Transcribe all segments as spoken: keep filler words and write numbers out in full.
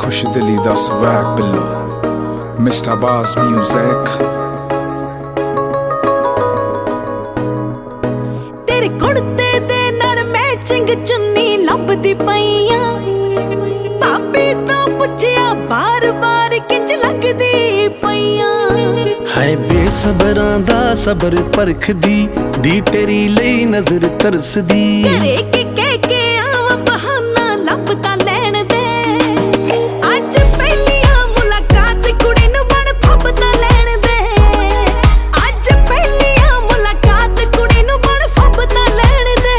खुश दिली दा स्वैग बिल्लो मिस्टर बास म्यूजिक। तेरे कुर्ते दे नाल मैचिंग चुन्नी लभदी पईयां, भाभी तो पुछया बार बार किंज लगदी पईयां। है बेसबरां दा सबर परखदी दी तेरी लई नजर तरसदी। करे के कह के आवा बहाना लभदा लैण दे, अज पहलियां मुलाकात कुड़ी नूं बण फब्बदा लैण दे। अज पहलियां मुलाकात कुड़ी नूं बण फब्बदा लैण दे।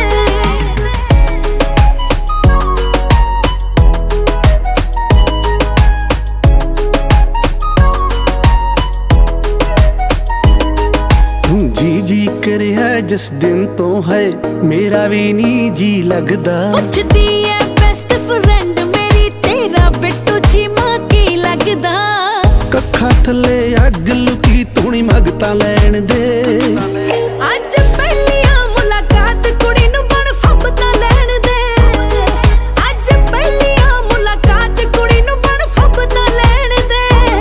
जी जी करे है जिस दिन तो है मेरा भी नी जी लगदा। पुछदी है बेस्ट फ्रेंड मेरी तेरा बिट्टू चीमा की लगदा। कखा थले अग लुकी तूनी मगता लैण दे। अज पहलियां मुलाकात कुड़ी नूं बण फब्बदा लैण दे। अज पहलियां मुलाकात कुड़ी नूं बण फब्बदा लैण दे।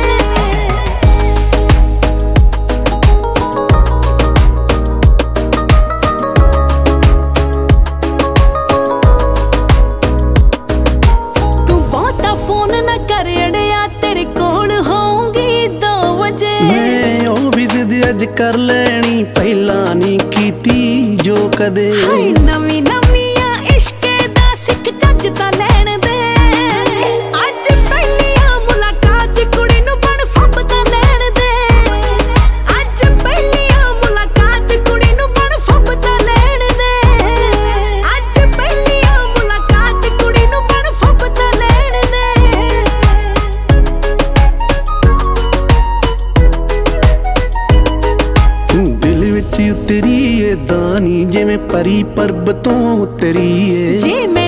तू बहुता फोन ना कर अड़िया, तेरे कोल होऊंगी दो बजे। मैं ओ भी जिद अज कर लैनी पहला नी कीती जो कदे। हाय नवी नवियां इश्के दा सिख चज ता लैण दे। अज पहलियां मुलाकात कुड़ी नूं बण फब्बदा लैण दे। अज पहलियां मुलाकात कुड़ी नूं बण फब्बदा लैण दे। अज पहलियां मुलाकात कुड़ी नूं बण फब्बदा लैण दे। दिल विच उतरी ए दानी जिवें परी पर्बतों उतरी ए। जे मैं